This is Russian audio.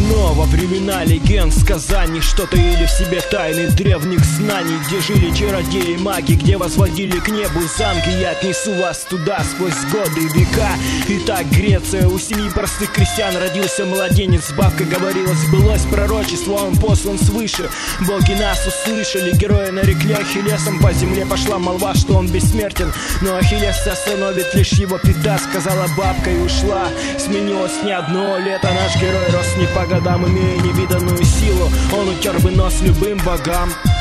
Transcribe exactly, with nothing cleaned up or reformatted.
давно, во времена легенд, сказаний, что таили в себе тайны древних знаний, где жили чародеи, маги, где возводили к небу замки. Я отнесу вас туда сквозь годы и века. Итак, Греция, у семьи простых крестьян родился младенец. Бабка говорила, сбылось пророчество, он послан свыше. Боги нас услышали, герои нарекли Ахиллесом. По земле пошла молва, что он бессмертен, но Ахиллес остановит лишь его пята, сказала бабка и ушла. Сменилось не одно лето, наш герой рос не по годам, имея невиданную силу. Он утер бы нос любым богам.